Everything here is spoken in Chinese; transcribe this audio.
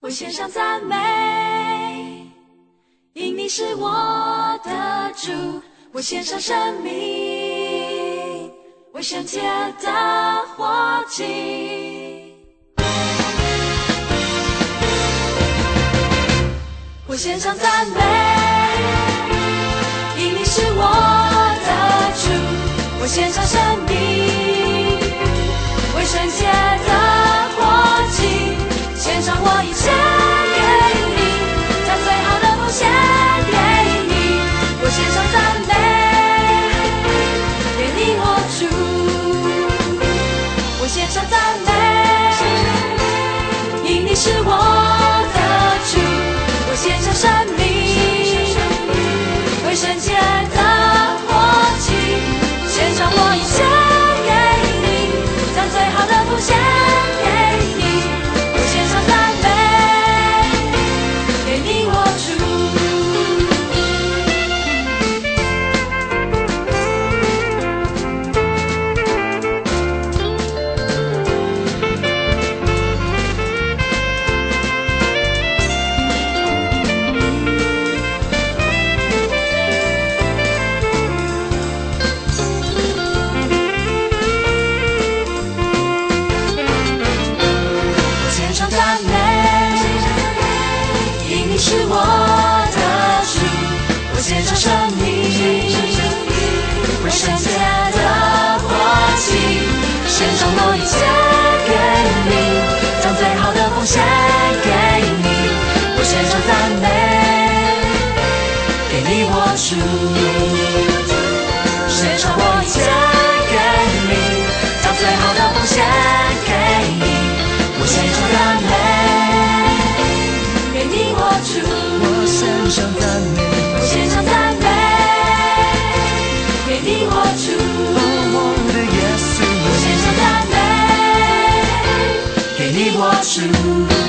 我献上赞美，因你是我的主，我献上生命，为圣洁的活祭。我献上赞美，因你是我的主，我献上生命，为圣洁的活祭，献上我一切给你，将最好的奉献给你。我献上赞美给你我主，我献上赞美，因你是我的主，我献上生命，为圣洁的活祭，献上我一切给你，将最好的奉献给你。我献上赞美给你我主。是我的主，我献上生命，为圣洁的活祭，献上我一切给你，将最好的奉献给你。我献上赞美给你我主，献上我一切给你，将最好的奉献给你。我献上赞美给你我主，我献上赞美，我献上赞美给你我主，我的耶稣，我献上赞美给你我主。